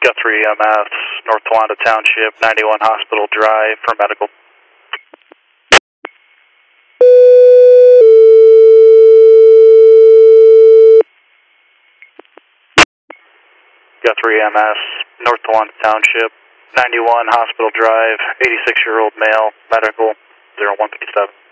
Guthrie EMS, North Towanda Township, 91 Hospital Drive for medical. Guthrie EMS, North Towanda Township, 91 Hospital Drive, 86-year-old male, medical, 0157.